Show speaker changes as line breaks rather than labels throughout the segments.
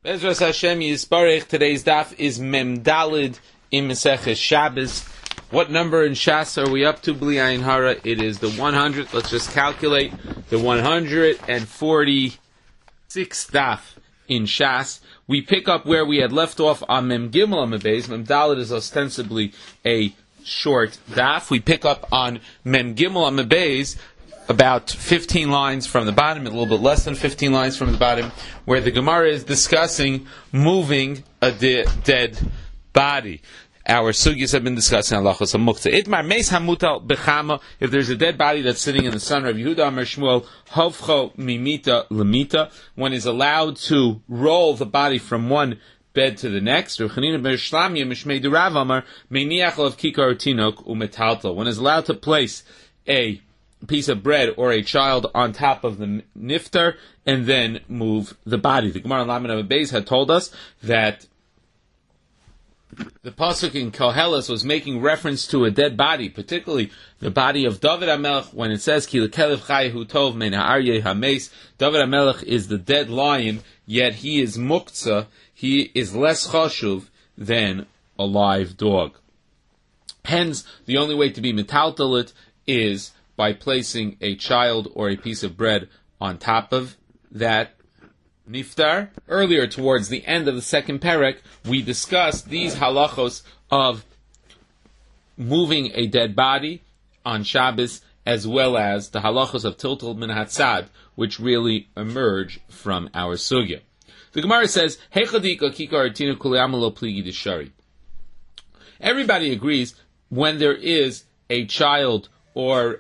Bezras Hashem Yisbarech. Today's daf is Mem Dalid in Maseches Shabbos. What number in Shas are we up to, Bli Ayin Hara? It is the 100. Let's just calculate the 146th daf in Shas. We pick up where we had left off on Mem Gimel Amabez. Mem Dalid is ostensibly a short daf. We pick up on Mem Gimel Amabez, about 15 lines from the bottom, a little bit less than 15 lines from the bottom, where the Gemara is discussing moving a dead body. Our sugyas have been discussing halachos hamuktzah. Itmar meis hamutal bechama. If there's a dead body that's sitting in the sun, Rav Yehuda Amar Shmuel hovcho mimita lemita. One is allowed to roll the body from one bed to the next. Rav Chanina bar Shlamya mishmei derav Amar meiniach of kikar tinok umetaltal. One is allowed to place a piece of bread or a child on top of the niftar and then move the body. The Gemara in Lamed Beis had told us that the pasuk in Koheles was making reference to a dead body, particularly the body of David HaMelech, when it says Ki lekelev chayehu tov mein ha'aryeh hameis. David HaMelech is the dead lion, yet he is muktzah, he is less chashuv than a live dog. Hence, the only way to be metaltalit is by placing a child or a piece of bread on top of that niftar. Earlier, towards the end of the second perek, we discussed these halachos of moving a dead body on Shabbos, as well as the halachos of tiltul min hatzad, which really emerge from our sugya. The Gemara says, Hechadika kikar tina kuliamalo pligi deshari. Everybody agrees when there is a child or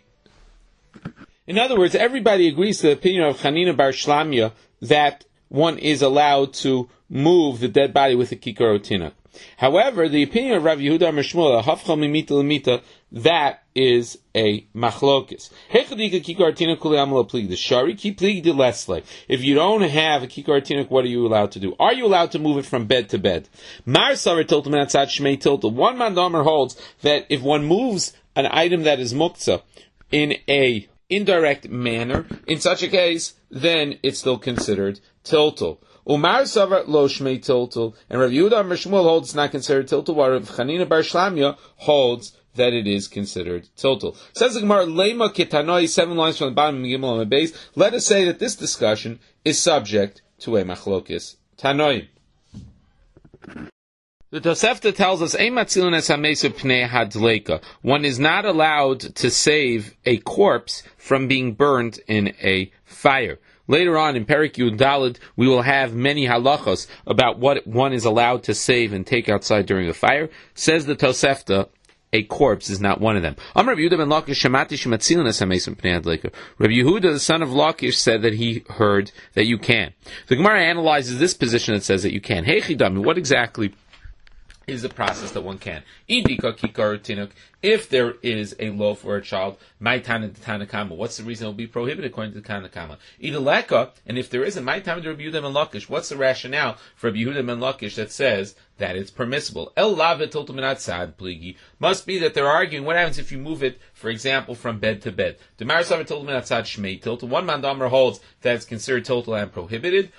in other words, everybody agrees to the opinion of Chanina bar Shlamya that one is allowed to move the dead body with a kikar otinok. However, the opinion of Rav Yehuda Amar Shmuel, hafcha mimita lemita, that is a machlokis. Hechadika kikar otinok kuliam lo pligi deshari, ki pligi de lesle. If you don't have a kikar otinok, what are you allowed to do? Are you allowed to move it from bed to bed? Mar savar tiltum atzad shmei tiltum. One mandamer holds that if one moves an item that is muktzah in a indirect manner, in such a case, then it's still considered tiltul. Umar savar lo shmei tiltul, and Rav Yehuda Amar Shmuel holds it's not considered tiltul, while Rav Chanina bar Shlamya holds that it is considered tiltul. Says the Gemara, Lema ketanoi, 7 lines from the bottom of Gimel on the base. Let us say that this discussion is subject to a machlokis tanoi. The Tosefta tells us, one is not allowed to save a corpse from being burned in a fire. Later on in Perek Yud Daled, we will have many halachos about what one is allowed to save and take outside during a fire. Says the Tosefta, a corpse is not one of them. Rabbi Yehuda, the son of Lakish, said that he heard that you can. The Gemara analyzes this position that says that you can. What exactly is the process that one can? If there is a loaf or a child, what's the reason it will be prohibited according to the Tanakama? And if there isn't, what's the rationale for Rabbi Yehuda ben Lakish that says that it's permissible? Must be that they're arguing what happens if you move it, for example, from bed to bed. One mandamar holds that it's considered total and prohibited.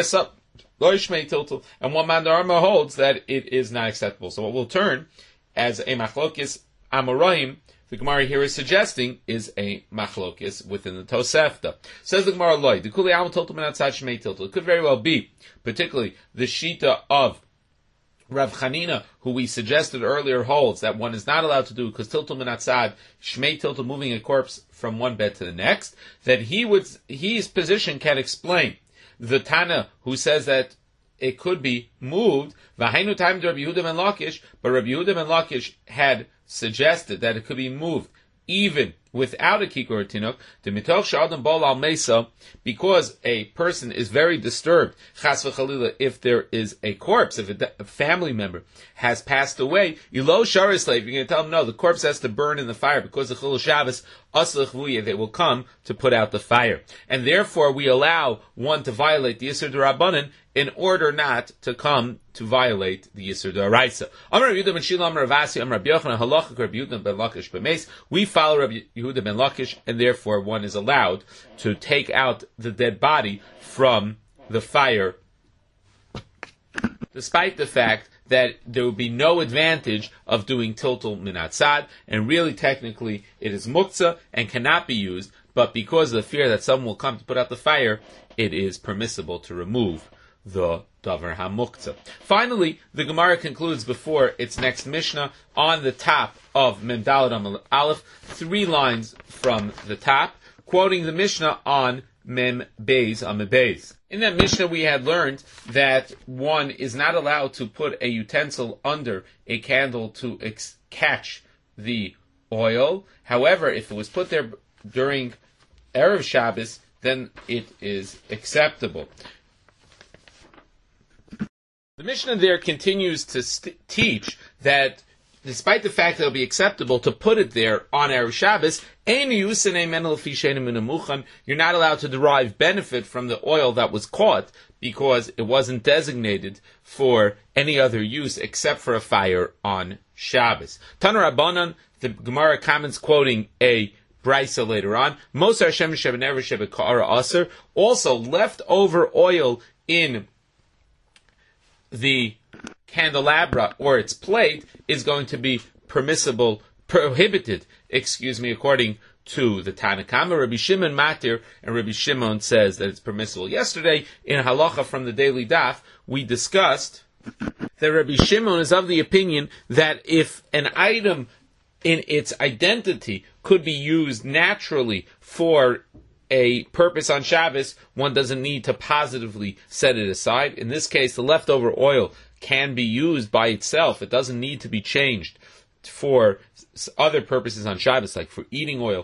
And one man holds that it is not acceptable. So what will turn as a machlokis amoraim, the Gemara here is suggesting, is a machlokis within the Tosefta. Says the Gemara, loy, it could very well be, particularly the shita of Rav Chanina, who we suggested earlier, holds that one is not allowed to do because tiltul minatzad, shmei tiltul, moving a corpse from one bed to the next, that his position can explain the Tana who says that it could be moved, v'hainu time to Rabbi Yehuda ben Lakish, but Rabbi Yehuda ben Lakish had suggested that it could be moved even without a kikor tinok, the mitoch sh'adam bol al mesa, because a person is very disturbed, chas v'chalila, if there is a corpse, if a family member has passed away, yilo shara slave, you're going to tell them, no, the corpse has to burn in the fire, because the chilul Shabbos, aslach vuye, they will come to put out the fire. And therefore, we allow one to violate the Yisur D'Rabbanan in order not to come to violate the Yisur D'Oraisa. Amar Rabbi Yehuda ben Shila, Amar Rav Asi, Amar Rabbi Yochanan, halacha Rabbi Yehuda ben Lakish b'meis. We follow Rabbi Yehuda ben Lakish, and therefore one is allowed to take out the dead body from the fire despite the fact that there would be no advantage of doing tiltul min atzad, and really technically it is muktzah and cannot be used, but because of the fear that someone will come to put out the fire, it is permissible to remove the davar hamuktzah. Finally, the Gemara concludes before its next Mishnah on the top of Mem Daled Amud Aleph, 3 lines from the top, quoting the Mishnah on Mem Beis Amud Beis. In that Mishnah, we had learned that one is not allowed to put a utensil under a candle to catch the oil. However, if it was put there during Erev Shabbos, then it is acceptable. The Mishnah there continues to teach that despite the fact that it will be acceptable to put it there on Erev Shabbos, you're not allowed to derive benefit from the oil that was caught because it wasn't designated for any other use except for a fire on Shabbos. Tanar Rabbanan, the Gemara comments quoting a Brisa later on, also leftover oil in the candelabra or its plate is going to be prohibited, according to the Tanna Kama. Rabbi Shimon Matir, and Rabbi Shimon says that it's permissible. Yesterday, in Halacha from the Daily Daf, we discussed that Rabbi Shimon is of the opinion that if an item in its identity could be used naturally for a purpose on Shabbos, one doesn't need to positively set it aside. In this case, the leftover oil can be used by itself. It doesn't need to be changed for other purposes on Shabbos, like for eating oil.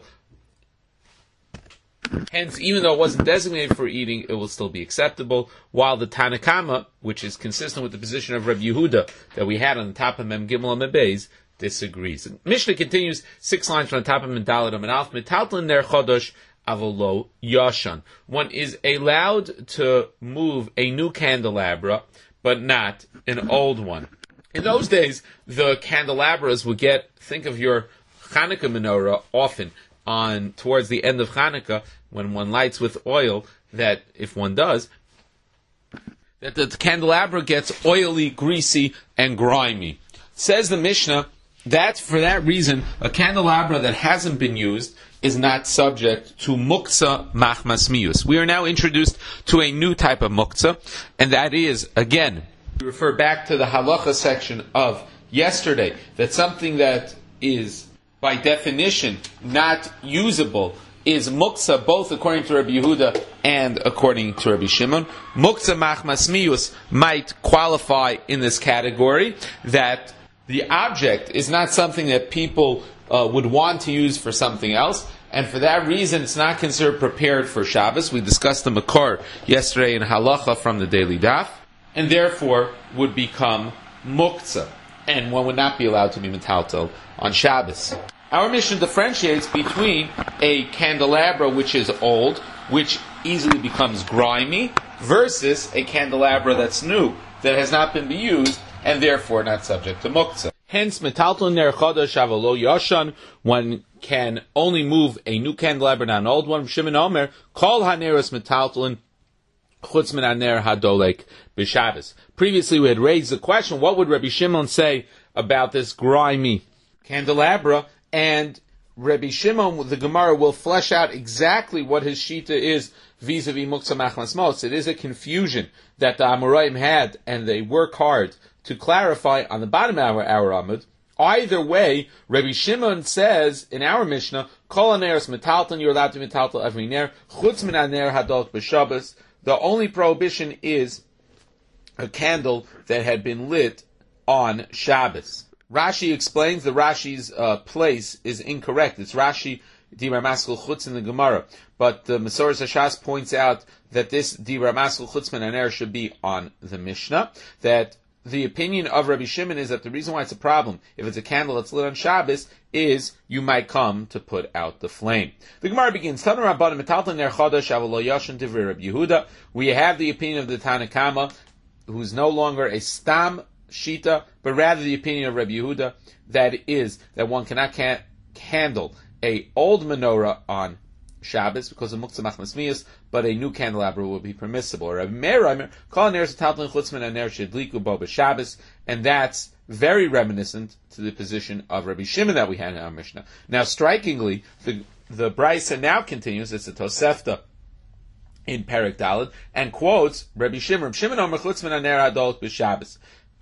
Hence, even though it wasn't designated for eating, it will still be acceptable, while the Tanna Kama, which is consistent with the position of Rabbi Yehuda that we had on the top of Mem Gimel Amud Beis, disagrees. And Mishnah continues 6 lines from the top of Mem Daled Amud Aleph, Metaltlin ner chodosh avolo yashan. One is allowed to move a new candelabra, but not an old one. In those days, the candelabras would think of your Hanukkah menorah often towards the end of Hanukkah, when one lights with oil, that if one does, that the candelabra gets oily, greasy, and grimy. Says the Mishnah, that for that reason, a candelabra that hasn't been used is not subject to muktzah machmas miyus. We are now introduced to a new type of muktzah, and that is, again, we refer back to the halacha section of yesterday, that something that is, by definition, not usable is muktzah, both according to Rabbi Yehuda and according to Rabbi Shimon. Muktzah machmas miyus might qualify in this category, that the object is not something that people would want to use for something else, and for that reason it's not considered prepared for Shabbos. We discussed the Makor yesterday in Halacha from the Daily Daf, and therefore would become muktzah, and one would not be allowed to be metaltel on Shabbos. Our mission differentiates between a candelabra which is old, which easily becomes grimy, versus a candelabra that's new, that has not been used, and therefore not subject to muktzah. Hence, metalton ner chodosh avolo yashan, one can only move a new candelabra, not an old one. Shimon Omer, kol haneros metalton chutz min haner hadolek b'Shabbos. Previously, we had raised the question: what would Rabbi Shimon say about this grimy candelabra? And Rabbi Shimon, the Gemara, will flesh out exactly what his shita is vis-a-vis muktzah machmas mos. It is a confusion that the Amoraim had, and they work hard to clarify on the bottom of our Amud. Either way, Rabbi Shimon says in our Mishnah, Kol haneros metalton, you're allowed to metaltel every ner, chutz min haner hadolek b'Shabbos. The only prohibition is a candle that had been lit on Shabbos. Rashi explains the Rashi's place is incorrect. It's Rashi Dibra Maskul Chutz in the Gemara, but the Masoras Hashas points out that this Dibra Maskul Chutz min haner should be on the Mishnah. That the opinion of Rabbi Shimon is that the reason why it's a problem, if it's a candle that's lit on Shabbos, is you might come to put out the flame. The Gemara begins, we have the opinion of the Tanna Kama, who's no longer a stam shita, but rather the opinion of Rabbi Yehuda, that is, that one cannot handle a old menorah on Shabbos because of muktzah machmas miyus, but a new candelabra will be permissible. Rabbi Meir, call ner talton chutzman and ner shedliku bo b'Shabbos, and that's very reminiscent to the position of Rabbi Shimon that we had in our Mishnah. Now, strikingly, the Brisa now continues. It's a Tosefta in Perek Daled, and quotes Rabbi Shimon. Rabbi Shimon omer chutzman and ner adolot b'Shabbos.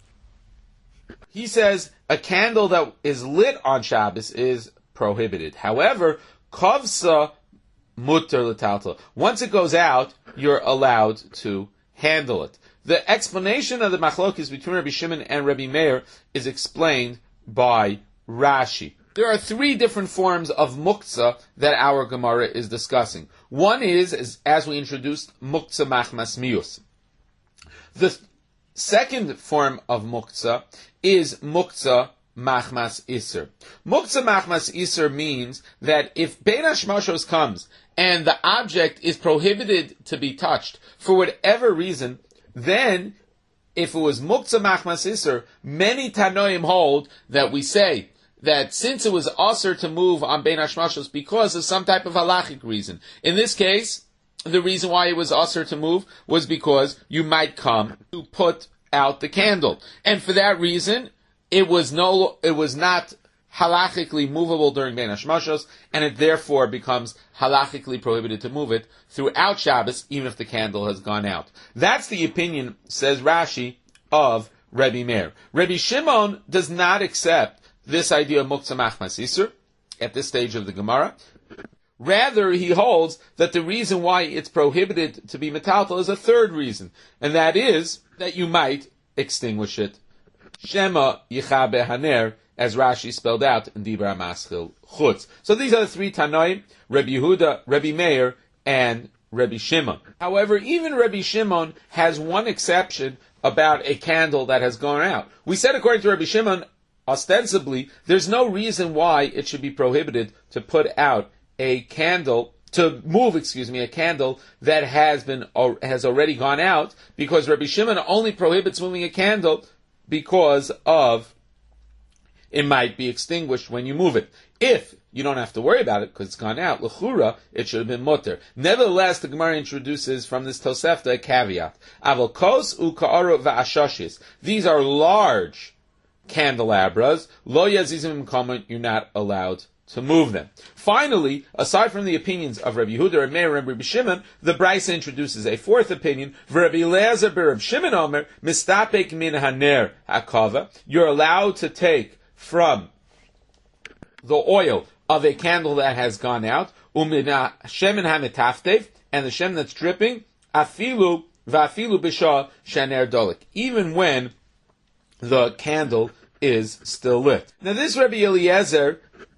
He says a candle that is lit on Shabbos is prohibited. However, kavsa mutter l'taltal. Once it goes out, you're allowed to handle it. The explanation of the machlokes between Rabbi Shimon and Rabbi Meir is explained by Rashi. There are three different forms of muktzah that our Gemara is discussing. One is, as we introduced, muktzah machmas mius. The second form of muktzah is muktzah machmas iser. Muktzah machmas iser means that if Bein Hashmashos comes and the object is prohibited to be touched for whatever reason, then if it was muktzah machmas iser, many Tanoim hold that we say that since it was usher to move on Bein Hashmashos because of some type of halachic reason. In this case, the reason why it was usher to move was because you might come to put out the candle. And for that reason, it was not halachically movable during Bein Hashmashos, and it therefore becomes halachically prohibited to move it throughout Shabbos, even if the candle has gone out. That's the opinion, says Rashi, of Rabbi Meir. Rabbi Shimon does not accept this idea of muktzah machmas iser at this stage of the Gemara. Rather, he holds that the reason why it's prohibited to be metaltal is a third reason, and that is that you might extinguish it. Shema yichabe haner, as Rashi spelled out in Dibra Maschil Chutz. So these are the three Tanoim, Rabbi Yehuda, Rabbi Meir, and Rabbi Shimon. However, even Rabbi Shimon has one exception about a candle that has gone out. We said, according to Rabbi Shimon, ostensibly, there's no reason why it should be prohibited to put out a candle, to move, a candle that has already gone out, because Rabbi Shimon only prohibits moving a candle because of it might be extinguished when you move it. If you don't have to worry about it because it's gone out, l'chura, it should have been mutter. Nevertheless, the Gemara introduces from this Tosefta a caveat. Aval kos u'ka'aru va'ashashis. These are large candelabras. Lo yazizim comment, you're not allowed to move them. Finally, aside from the opinions of Rabbi Yehuda, Rabbi Meir, and Rabbi Shimon, the Brisa introduces a fourth opinion. Rabbi Eliezer b'Rabbi Shimon Omer, mistapek min haner hakava. You're allowed to take from the oil of a candle that has gone out, umina shemen hametaftev, and the shem that's dripping, afilu va'afilu b'shah shaner dolik, even when the candle is still lit. Now this Rabbi Eliezer,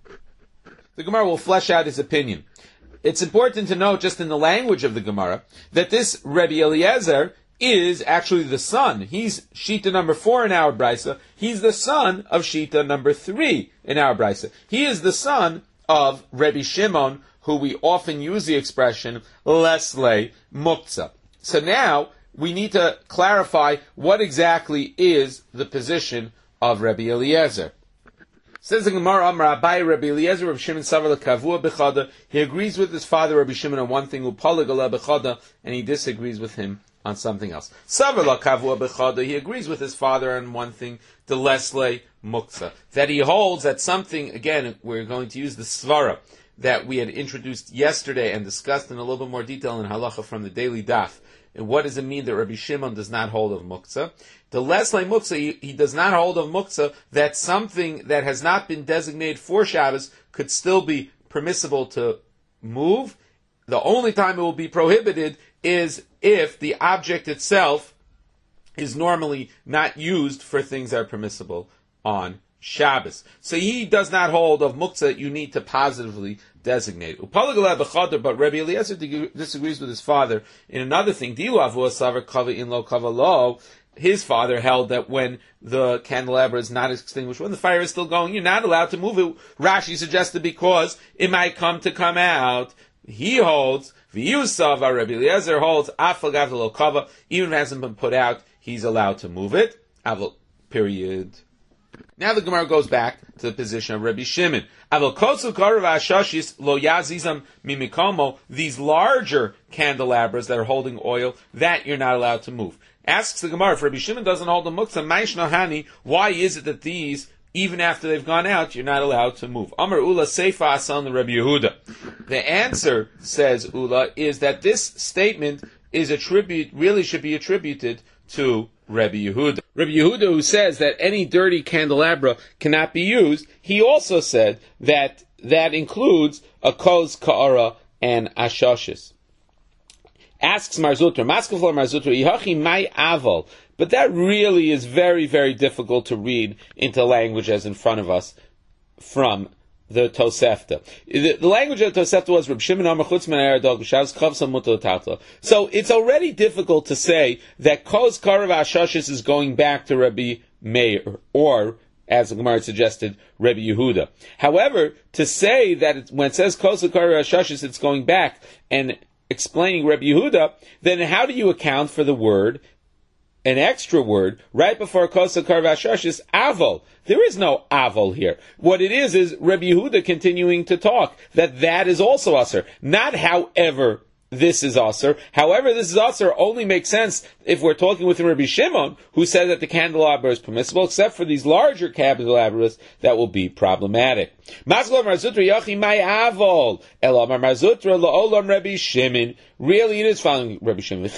the Gemara will flesh out his opinion. It's important to note, just in the language of the Gemara, that this Rabbi Eliezer is actually the son. He's Shita number 4 in our Brisa. He's the son of Shita number 3 in our Brisa. He is the son of Rabbi Shimon, who we often use the expression, Lesle Muktzah. So now, we need to clarify what exactly is the position of Rabbi Eliezer. Says the Gemara, Amar Abai Rabbi Eliezer, Rabbi Shimon Savar Kavua Bechada. He agrees with his father Rabbi Shimon on one thing, Upaligala Bechada, and he disagrees with him on something else. Savar Kavua Bechada. He agrees with his father on one thing, the Lesle Muktzah, that he holds that something. Again, we're going to use the svara that we had introduced yesterday and discussed in a little bit more detail in halacha from the daily daf. And what does it mean that Rabbi Shimon does not hold of muktzah? The Lesle Muktzah, he does not hold of muktzah, that something that has not been designated for Shabbos could still be permissible to move. The only time it will be prohibited is if the object itself is normally not used for things that are permissible on Shabbos. So he does not hold of muktzah, you need to positively designate. But Rabbi Eliezer disagrees with his father in another thing. His father held that when the candelabra is not extinguished, when the fire is still going, you're not allowed to move it. Rashi suggested because it might come out. He holds, Rabbi Eliezer holds, even if it hasn't been put out, he's allowed to move it. Period. Now the Gemara goes back to the position of Rabbi Shimon. These larger candelabras that are holding oil, that you're not allowed to move. Asks the Gemara, if Rabbi Shimon doesn't hold the muktzah, why is it that these, even after they've gone out, you're not allowed to move? Amar Ula Seifa Asan the Rabbi Yehuda. The answer, says Ula, is that this statement is really should be attributed to Rabbi Yehuda. Rabbi Yehuda, who says that any dirty candelabra cannot be used, he also said that that includes a koz, ka'ara, and ashashis. Asks Marzutra, Maskefla Marzutra, Ihachi mai aval. But that really is very, very difficult to read into language as in front of us from the Tosefta. The language of the Tosefta was Reb Shimon Amar Chutz min Eredog B'Shavos Chavsa Mutar Tatla. So it's already difficult to say that Koz Karav Ashashis is going back to Rabbi Meir, or, as the Gemara suggested, Rabbi Yehuda. However, to say that when it says Koz Karav Ashashis, it's going back and explaining Rabbi Yehuda, then how do you account for the word, an extra word, right before Kosa Karvashash is Avol? There is no Avol here. What it is Rabbi Yehuda continuing to talk, that is also Aser. Not however this is Aser. However this is Aser only makes sense if we're talking with Rabbi Shimon, who said that the candelabra is permissible, except for these larger candelabras that will be problematic. Really, it is following Rabbi Shimon.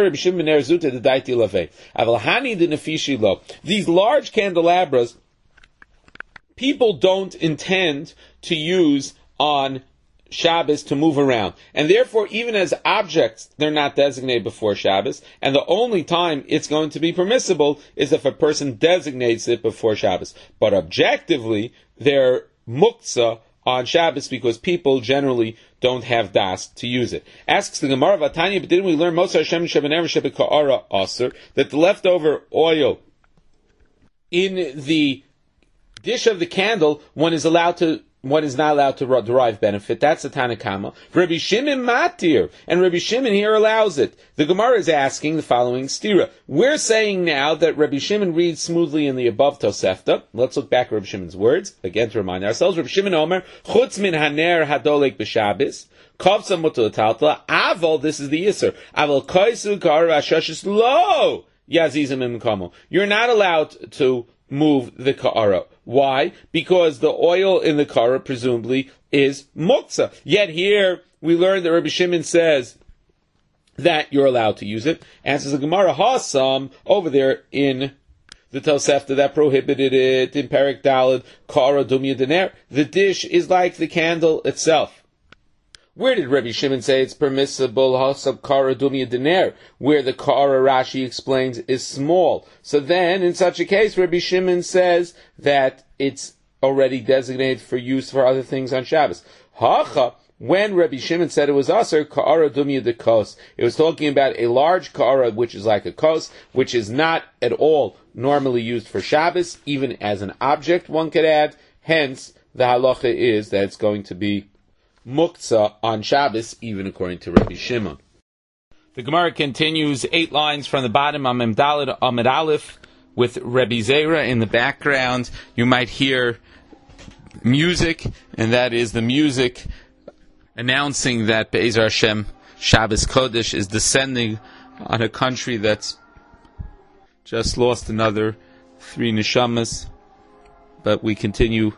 These large candelabras, people don't intend to use on Shabbos to move around. And therefore, even as objects, they're not designated before Shabbos. And the only time it's going to be permissible is if a person designates it before Shabbos. But objectively, they're muktzah on Shabbos because people generally don't have das to use it. Asks the Gemara, Vatanya, but didn't we learn Mosar Hashem Shebener Shebeka'ara Aser, that the leftover oil in the dish of the candle, one is not allowed to derive benefit. That's a Tanakama. Rabbi Shimon matir, and Rabbi Shimon here allows it. The Gemara is asking the following stira. We're saying now that Rabbi Shimon reads smoothly in the above Tosefta. Let's look back at Rabbi Shimon's words, again to remind ourselves. Rabbi Shimon Omer, chutz min haner hadolek b'Shabbos, kovsa mutal taltla, avol, this is the Yisr, avol koisu kar ashashis lo, yazizim imkamo. You're not allowed to move the ka'ara. Why? Because the oil in the ka'ara presumably is muktzah. Yet here we learn that Rabbi Shimon says that you're allowed to use it. Answers the Gemara Hasam over there in the Tosefta that prohibited it in Perek Daled ka'ara dumya dener. The dish is like the candle itself. Where did Rabbi Shimon say it's permissible hasab kara dumya dener? Where the kara, Rashi explains, is small. So then, in such a case, Rabbi Shimon says that it's already designated for use for other things on Shabbos. Hacha, when Rabbi Shimon said it was aser kara dumya de kos, it was talking about a large kara which is like a kos, which is not at all normally used for Shabbos, even as an object, one could add. Hence, the halacha is that it's going to be muktzah on Shabbos, even according to Rabbi Shimon. The Gemara continues 8 lines from the bottom, Amem Daled Amid Aleph, with Rabbi Zera in the background. You might hear music, and that is the music announcing that Be'ezer Hashem Shabbos Kodesh is descending on a country that's just lost another 3 neshamas, but we continue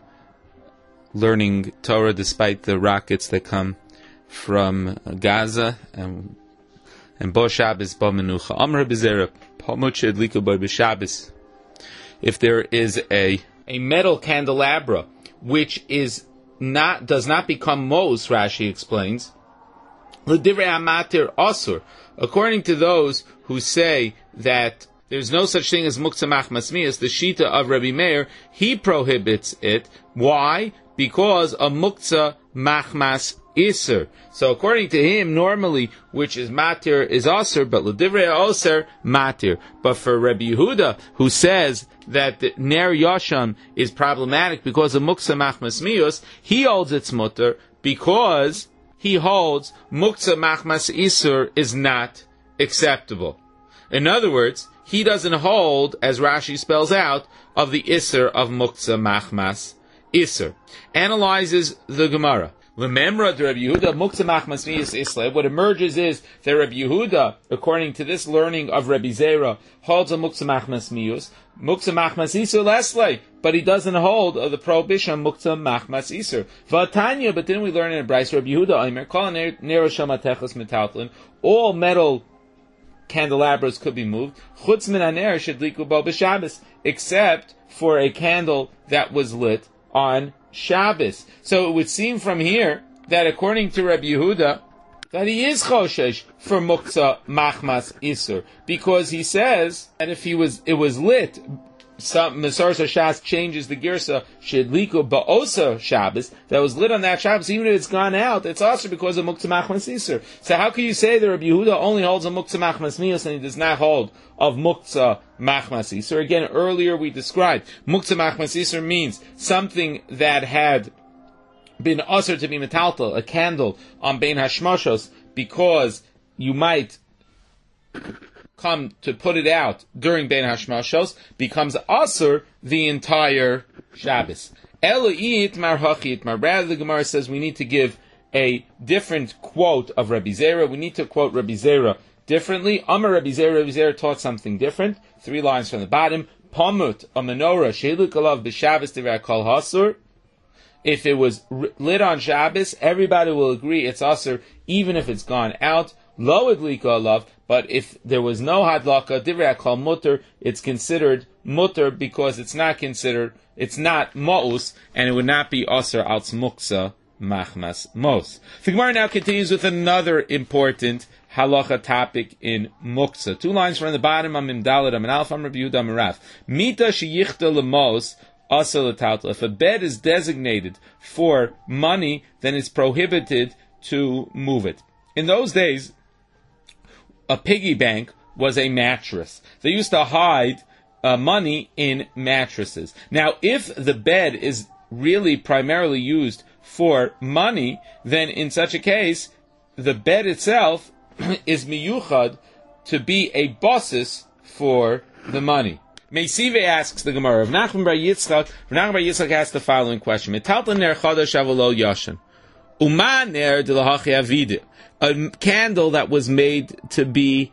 learning Torah despite the rockets that come from Gaza, and Bo Shabbos Bo Menucha. Amr Bezerah Palmuche Adlika Bo B'Shabbos. If there is a metal candelabra which does not become mos, Rashi explains, L'divrei Amatir Asur. According to those who say that there's no such thing as muktzah machmas miyas, the shita of Rabbi Meir, he prohibits it. Why? Because a muktzah machmas iser. So according to him, normally, which is matir is aser, but l'divrei aser matir. But for Rabbi Yehuda, who says that the ner yasham is problematic because of muktzah machmas miyos, he holds its mutter because he holds muktzah machmas iser is not acceptable. In other words, he doesn't hold, as Rashi spells out, of the Isser of Muktzah Machmas Isser. Analyzes the Gemara. Remember the Rabbi Yehuda Muktzah Machmas Miyus Isla. What emerges is that Rabbi Yehuda, according to this learning of Rabbi Zera, holds a Muktzah Machmas Miyus, Muktzah Machmas Isur Lesle, but he doesn't hold of the prohibition Muktzah Machmas Isur. Vatanya, but then we learn in a Bryce, Rabbi Yehuda Omer, Kol Nero Shamatechos Metaltlin, all metal candelabras could be moved, Chutz Min Haner Shedliku Bo B'Shabbos, except for a candle that was lit on Shabbos. So it would seem from here that according to Rabbi Yehuda, that he is choshesh for Muktzah Machmas Isur, because he says that if it was lit, some Mesorah Shas changes the girsa Shedliku Ba'osa Shabbos, that was lit on that Shabbos, even if it's gone out, it's also because of Muktzah Machmas Isur. So how can you say that Rabbi Yehuda only holds a Muktzah Machmas Miyus and he does not hold of Muktzah Machmas Isur? Again, earlier we described Muktzah Machmas Isur means something that had been usher to be metaltal, a candle on Bein Hashmoshos, because you might come to put it out during Bein Hashmoshos, becomes usher the entire Shabbos. Elo'it mar hachit mar. Rather, the Gemara says we need to give a different quote of Rabbi Zera. We need to quote Rabbi Zera differently. Amar Rabbi Zera taught something different. 3 lines from the bottom. Pamut, a menorah, sheiluk alav b'Shabbos divrei kol hasur. If it was lit on Shabbos, everybody will agree it's asur, even if it's gone out. Lo adlika alav, but if there was no hadlaka, divrei kol mutter, it's considered mutter because it's not ma'us, and it would not be asur als muksa machmas mos. The Gemara now continues with another important halacha topic in muksa. 2 lines from the bottom, Amim Daled, Amin Alf, Am Rabbi Yehuda Amarav. Mita sheyichta lemos. If a bed is designated for money, then it's prohibited to move it. In those days, a piggy bank was a mattress. They used to hide money in mattresses. Now, if the bed is really primarily used for money, then in such a case, the bed itself is miyuchad to be a basis for the money. Meisive asks the Gemara, Rav Nachman bar Yitzchak asks the following question. Metaltlin ner chadash avolo yashan. Uma ner de lahachi avide. A candle that was made to be...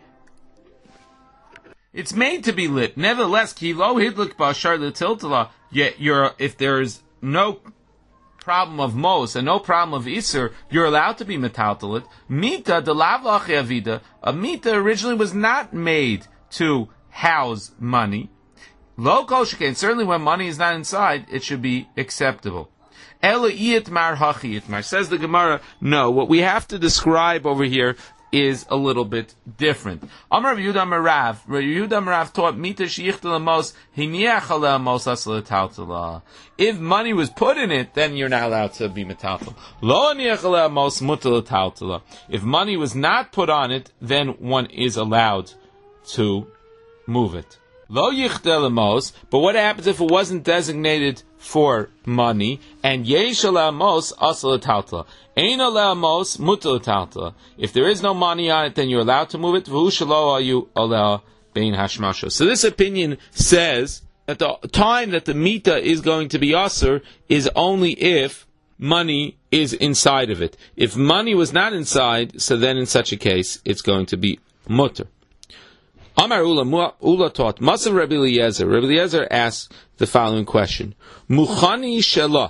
It's made to be lit. Nevertheless, ki lo hidlik ba'ashar l'tiltala, yet if there's no problem of mos and no problem of iser, you're allowed to be metaltalit. Mita de lav lahachi avide. A mita originally was not made to house money. Lo kol shekain, certainly when money is not inside, it should be acceptable. Ela iyitmar hachi itmar. Says the Gemara, no, what we have to describe over here is a little bit different. Amar Rabbi Yehuda Amarav. Rabbi Yehuda Amarav taught mita sheyichta lemos hiniach aleh mos asal metaltala. If money was put in it, then you're not allowed to be metaltal. Lo hiniach aleh mos mutal metaltala. If money was not put on it, then one is allowed to move it. Lo yichta lemos, but what happens if it wasn't designated for money? And yesh alamos asal metaltala. Ein alamos mutal metaltala. If there is no money on it, then you're allowed to move it. V'hu shelo ayu aleh bein hashmasha. So this opinion says that the time that the mita is going to be asur is only if money is inside of it. If money was not inside, so then in such a case, it's going to be mutter. Amar Ula taught, Masav Rabbi Eliezer. Rabbi Eliezer asked the following question. Muchani shelah.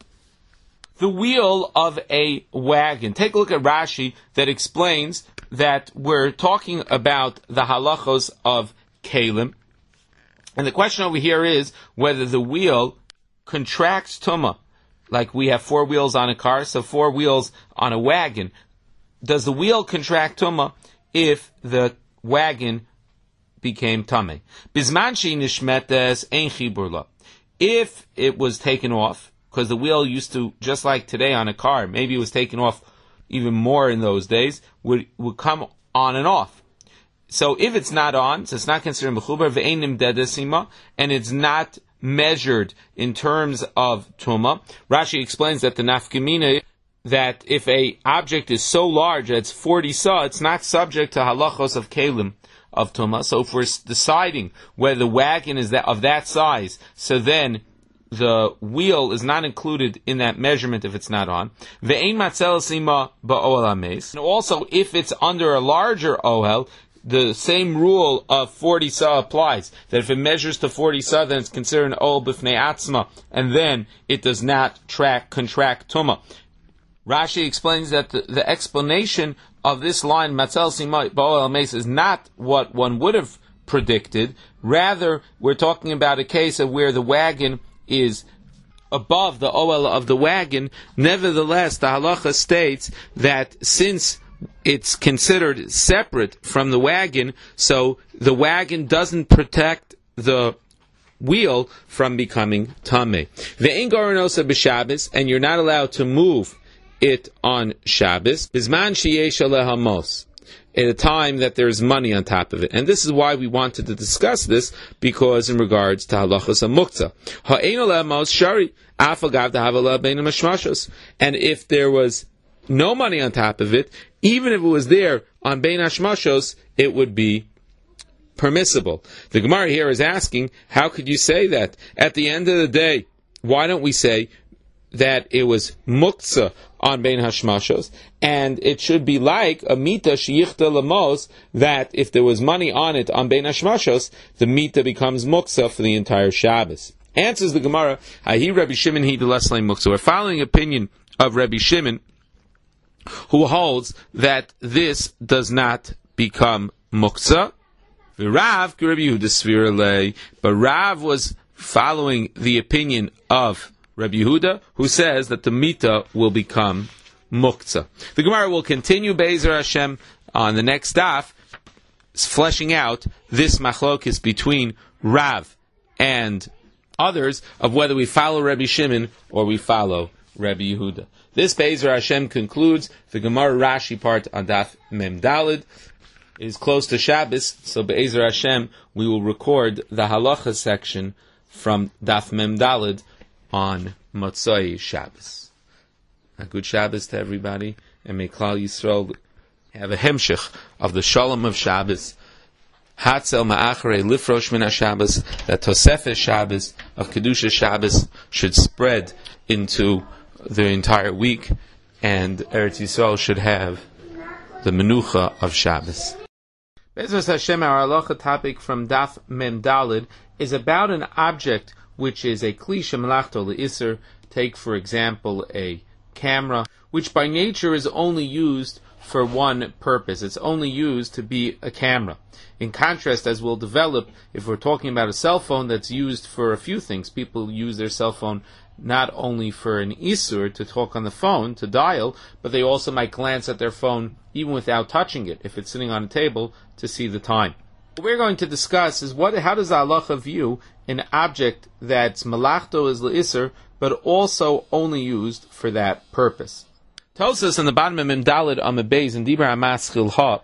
The wheel of a wagon. Take a look at Rashi that explains that we're talking about the halachos of kalim. And the question over here is whether the wheel contracts tumah. Like we have 4 wheels on a car, so 4 wheels on a wagon. Does the wheel contract tumah if the wagon became tameh? Bizman she nishmetes ein chibur la. If it was taken off, because the wheel used to, just like today on a car, maybe it was taken off even more in those days, would come on and off. So if it's not on, so it's not considered mechubar, ve'enim dedesima, and it's not measured in terms of tumah. Rashi explains that the nafkamina, that if a object is so large that it's 40 sa, it's not subject to halachos of kalim, of Tumah. So if we're deciding whether the wagon is of that size, so then the wheel is not included in that measurement if it's not on. And also, if it's under a larger ohel, the same rule of 40 sa applies. That if it measures to 40 sa, then it's considered an ohel b'fnei atzma, and then it does not contract tumah. Rashi explains that the explanation of this line, matzel sima ba'oel meis, is not what one would have predicted. Rather, we're talking about a case of where the wagon is above the ohel of the wagon. Nevertheless, the halacha states that since it's considered separate from the wagon, so the wagon doesn't protect the wheel from becoming tameh. Ve'en garanosa b'Shabbos, and you're not allowed to move it on Shabbos. Bizman sheyesh aleha mos, at a time that there's money on top of it. And this is why we wanted to discuss this, because in regards to halachas hamuktzah. Ha'ein aleha mos shari, afagav dahavala bein mashmashos. And if there was no money on top of it, even if it was there on bein hashmashos, it would be permissible. The Gemara here is asking, how could you say that? At the end of the day, why don't we say that it was muktzah on bein hashmashos, and it should be like a mita sheyichta lamos, that if there was money on it on bein hashmashos, the mita becomes muktzah for the entire Shabbos. Answers the Gemara, Ahi Rabbi Shimon he de leslei muktzah. We're following opinion of Rabbi Shimon, who holds that this does not become muktzah. Rav Rabbi Yehuda Svira lei, but Rav was following the opinion of Rabbi Yehuda, who says that the mita will become muktzah. The Gemara will continue Be'ezer Hashem on the next daf, fleshing out this machlokes between Rav and others of whether we follow Rabbi Shimon or we follow Rabbi Yehuda. This Be'ezer Hashem concludes the Gemara Rashi part on daf Mem Daled. It is close to Shabbos, so Be'ezer Hashem we will record the halacha section from daf Mem Daled on Motzai Shabbos. A good Shabbos to everybody, and may Klal Yisrael have a hemshich of the Shalom of Shabbos. Hatzel ma'acharei lifrosh min Shabbos, that Tosefes Shabbos of Kedusha Shabbos should spread into the entire week, and Eretz Yisrael should have the menucha of Shabbos. Bezos Hashem, our halacha topic from Daf Mem Daled is about an object which is a klisha melachto le'isser. Take, for example, a camera, which by nature is only used for one purpose. It's only used to be a camera. In contrast, as we'll develop, if we're talking about a cell phone that's used for a few things, people use their cell phone not only for an isur, to talk on the phone, to dial, but they also might glance at their phone even without touching it, if it's sitting on a table, to see the time. What we're going to discuss is how does the halacha view an object that's malachto is le'isr, but also only used for that purpose. Tosas on the bottom of Mem Daled Amud Beis in Dibra Hamas Chilha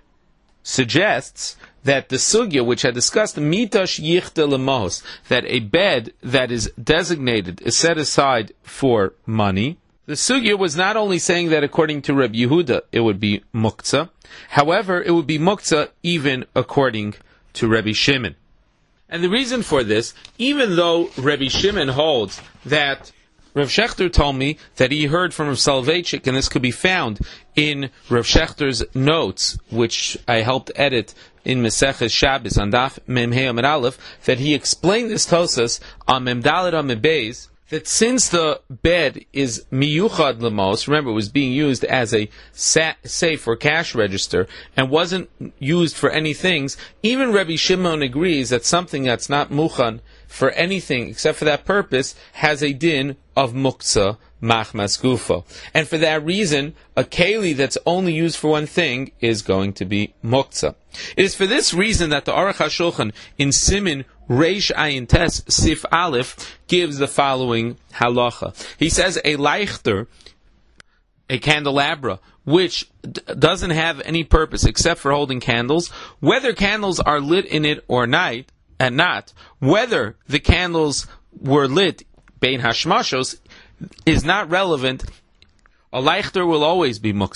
suggests that the sugya, which had discussed mitash yichta lemos, that a bed that is designated is set aside for money. The sugya was not only saying that according to Rabbi Yehuda it would be muktzah, however, it would be muktzah even according to Rabbi Shimon. And the reason for this, even though Rabbi Shimon holds that Rav Shechter told me that he heard from Rav Soloveitchik, and this could be found in Rav Shechter's notes, which I helped edit in Maseches Shabbos on Daf Mem Hey Amud Aleph, that he explained this Tosas on Mem Daled Amud Beis, that since the bed is miyuchad lemos, remember it was being used as a safe or cash register and wasn't used for any things, even Rabbi Shimon agrees that something that's not muchan for anything except for that purpose has a din of muktzah machmas gufo. And for that reason, a keli that's only used for one thing is going to be muktzah. It is for this reason that the Aruch HaShulchan in Simin Reish Ayin Tes Sif Aleph gives the following halacha. He says a leichter, a candelabra, which doesn't have any purpose except for holding candles, whether candles are lit in it or not, and not, whether the candles were lit bein hashmashos is not relevant. A leichter will always be muktzah.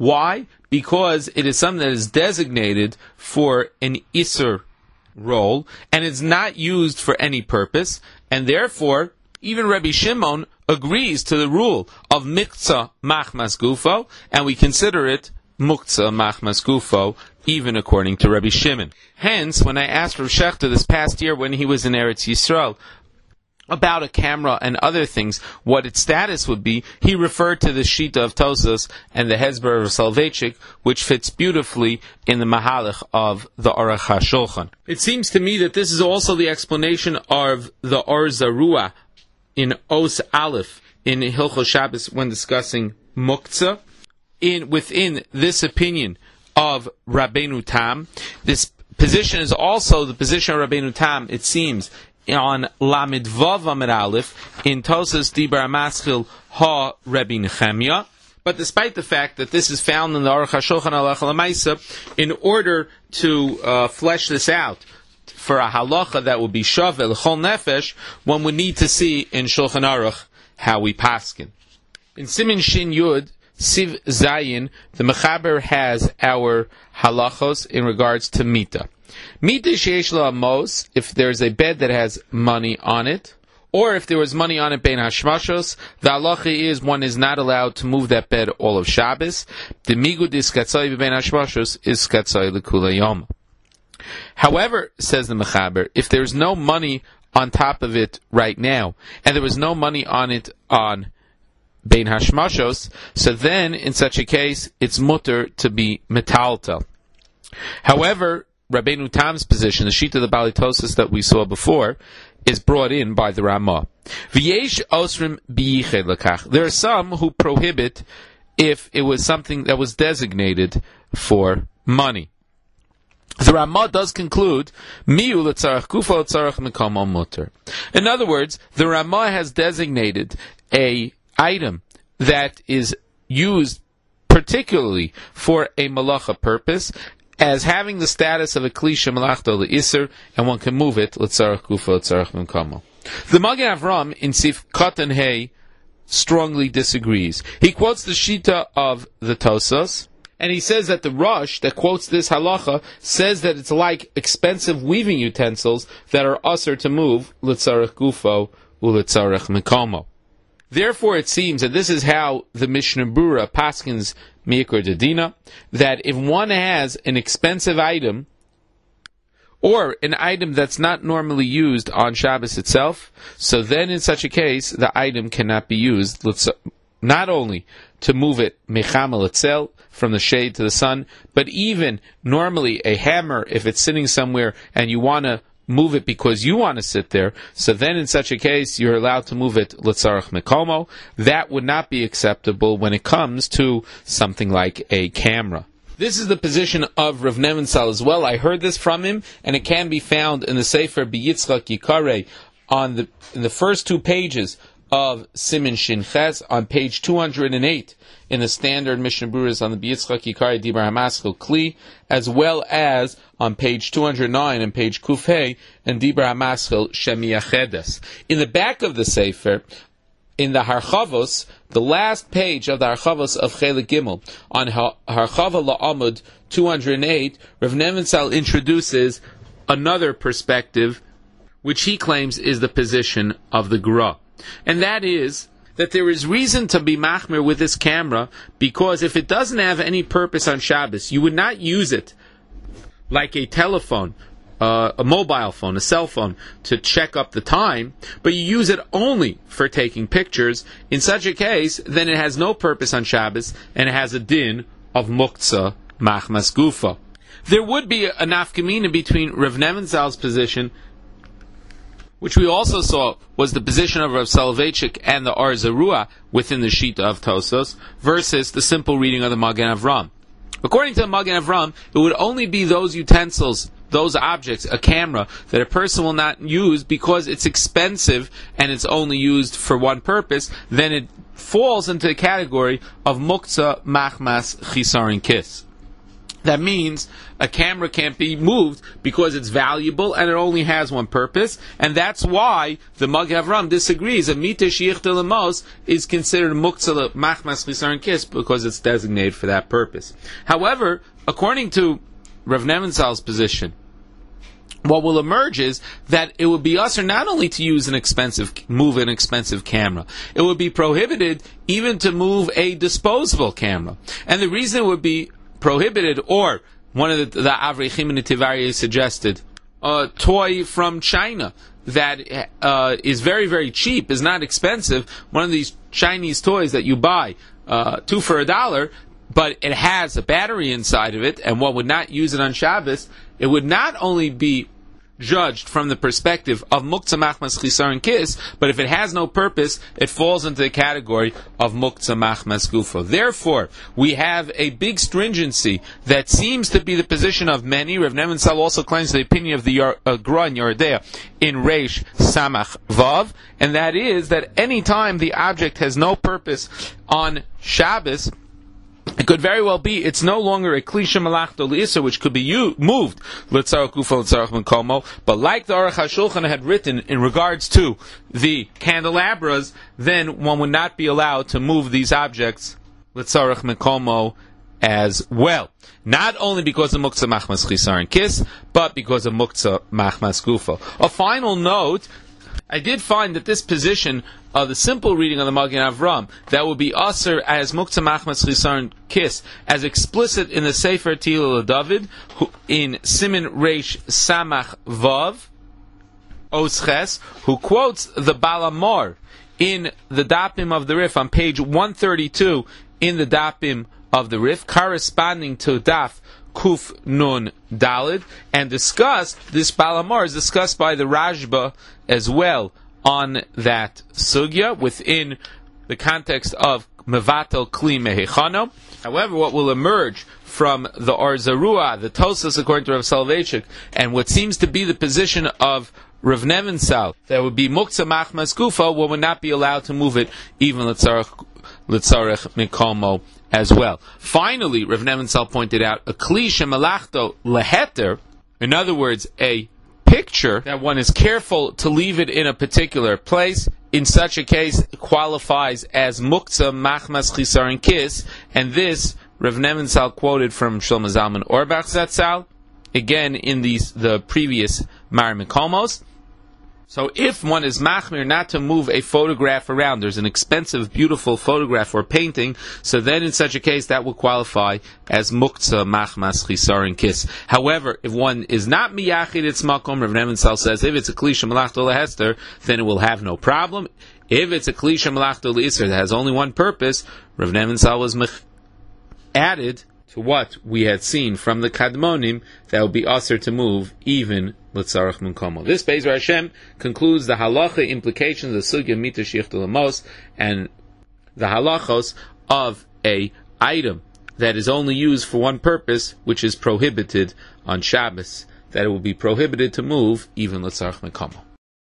Why? Because it is something that is designated for an Isser role, and it's not used for any purpose, and therefore, even Rabbi Shimon agrees to the rule of Mikza Machmas Gufo, and we consider it Mukza Machmas Gufo, even according to Rabbi Shimon. Hence, when I asked Rav Shechter this past year when he was in Eretz Yisrael about a camera and other things, what its status would be, he referred to the Shita of Tosas and the Hezbollah of Soloveitchik, which fits beautifully in the Mahalach of the Aruch HaShulchan. It seems to me that this is also the explanation of the Or Zarua in Os Aleph in Hilchos Shabbos when discussing Muktzah. Within this opinion of Rabbeinu Tam, this position is also the position of Rabbeinu Tam, it seems, on Lamed Vav Amid Aleph in Tosas Dibar Maschil Ha Rebbe Nechemia. But despite the fact that this is found in the Aruch HaShulchan Halacha L'Maisa, in order to flesh this out for a halacha that would be Shaveh L'Chol Nefesh, one would need to see in Shulchan Aruch how we paskin. In Simin Shin Yud Siv Zayin, the Mechaber has our halachos in regards to Mita. Mita sheish lo amos, if there's a bed that has money on it, or if there was money on it bein hashmashos, the halacha is one is not allowed to move that bed all of Shabbos. The migud is katzai bein hashmashos is katzai lekula yom. However, says the Mechaber, if there's no money on top of it right now, and there was no money on it on bein hashmashos, so then in such a case it's mutter to be metaltal. However, Rabbeinu Tam's position, the sheet of the Bali Tosas that we saw before, is brought in by the Ramah. V'yesh osrim b'yiched lekach. There are some who prohibit if it was something that was designated for money. The Ramah does conclude, miu l'tzarach kufa l'tzarach mekomo mutter. In other words, the Ramah has designated a item that is used particularly for a malacha purpose as having the status of a klisha malachta le'isr, and one can move it l'tzarach kufa l'tzarach mekomo. The Magen Avram in Sif Katan Hey strongly disagrees. He quotes the Shita of the Tosas, and he says that the Rosh that quotes this halacha says that it's like expensive weaving utensils that are usher to move l'tzarach gufo u'l'tzarach mekomo. Therefore, it seems that this is how the Mishnah Brura paskins Mikra Dedina, that if one has an expensive item, or an item that's not normally used on Shabbos itself, so then in such a case, the item cannot be used, not only to move it mechama letzel, from the shade to the sun, but even normally a hammer, if it's sitting somewhere and you want to move it because you want to sit there, so then in such a case you're allowed to move it l'tzarach mekomo. That would not be acceptable when it comes to something like a camera. This is the position of Rav Nebenzahl as well. I heard this from him, and it can be found in the Sefer B'Yitzchak Yikarei in the first 2 pages of Simin Shin Ches, on page 208 in the standard Mishnah Berurah on the B'Yitzchak Yikarei Dibar HaMaschil Kli, as well as on page 209 and page Kufhei and Dibar HaMaschil Shemiyachedes. In the back of the Sefer, in the Harchavos, the last page of the Harchavos of Chelik Gimel, on Harchava La'amud 208, Rav Nebenzahl introduces another perspective, which he claims is the position of the Gra. And that is that there is reason to be machmir with this camera, because if it doesn't have any purpose on Shabbos, you would not use it like a telephone, a mobile phone, a cell phone, to check up the time, but you use it only for taking pictures. In such a case, then it has no purpose on Shabbos, and it has a din of muktzah machmas gufa. There would be a nafkamina between Rav Nebenzahl's position, which we also saw was the position of Rav Soloveitchik and the Or Zarua within the Shita of Tosos, versus the simple reading of the Magen Avram. According to the Magen Avram, it would only be those utensils, those objects, a camera, that a person will not use because it's expensive and it's only used for one purpose. Then it falls into the category of Muktzah Machmas Chisarin Kis. That means a camera can't be moved because it's valuable and it only has one purpose, and that's why the Magen Avram disagrees. A mita sheyichta lemos is considered muktzah machmas chisaron kis because it's designated for that purpose. However, according to Rav Nebenzahl's position, what will emerge is that it would be usher not only to move an expensive camera, it would be prohibited even to move a disposable camera. And the reason it would be prohibited, or one of the Avrei Chimini Tivari suggested, a toy from China that is very, very cheap, is not expensive, one of these Chinese toys that you buy, two for $1, but it has a battery inside of it, and one would not use it on Shabbos, it would not only be judged from the perspective of muktzah machmas chisaron kis, but if it has no purpose, it falls into the category of muktzah machmas gufo. Therefore, we have a big stringency that seems to be the position of many. Rav Nebenzahl also claims the opinion of the Gra and Yeridea in Reish Samach Vav, and that is that any time the object has no purpose on Shabbos, it could very well be it's no longer a klisha malachto l'isser, which could be moved l'tzarach gufa l'tzarach menkomo. But like the Aruch HaShulchan had written in regards to the candelabras, then one would not be allowed to move these objects l'tzarach menkomo as well. Not only because of muktzah machmas chisaron kis, but because of muktzah machmas gufa. A final note: I did find that this position of the simple reading of the Magen Avram, that would be aser as muktzah machmas chisaron kis, as explicit in the Sefer Tehillah David, in Siman Reish Samach Vav, Osches, who quotes the Baal HaMaor in the Dapim of the Rif, on page 132 in the Dapim of the Rif, corresponding to Daf Kuf Nun Dalid, and discussed, this Baal HaMaor is discussed by the Rashba as well on that sugya within the context of Mevatel Kli Mehechano. However, what will emerge from the Or Zarua, the Tosas according to Rav Soloveitchik, and what seems to be the position of Rav Nebenzahl, that would be muktzah machmas gufa, one would not be allowed to move it even l'tzarech mikomo as well. Finally, Rav Nebenzahl pointed out a kli shemalachto leheter, in other words, a picture that one is careful to leave it in a particular place, in such a case qualifies as muktzah machmas chisaron kis, and this Rav Nebenzahl quoted from Shlomo Zalman Auerbach Zatzal, again in the previous Mar Mikomos. So if one is machmir not to move a photograph around, there's an expensive, beautiful photograph or painting, so then in such a case that will qualify as muktzah machmas chisaron kis. However, if one is not miyachid its makom, Rav Nebenzahl says, if it's a klisha malachto lehester, then it will have no problem. If it's a klisha malachto leisser that has only one purpose, Rav Nebenzahl was added to what we had seen from the Kadmonim, that would be aser to move even l'tzarech menkomo. This Be'ezer Hashem concludes the halacha implications of sugya mita sheyichta lemos, and the halachos of a item that is only used for one purpose, which is prohibited on Shabbos, that it will be prohibited to move even l'tzarech menkomo.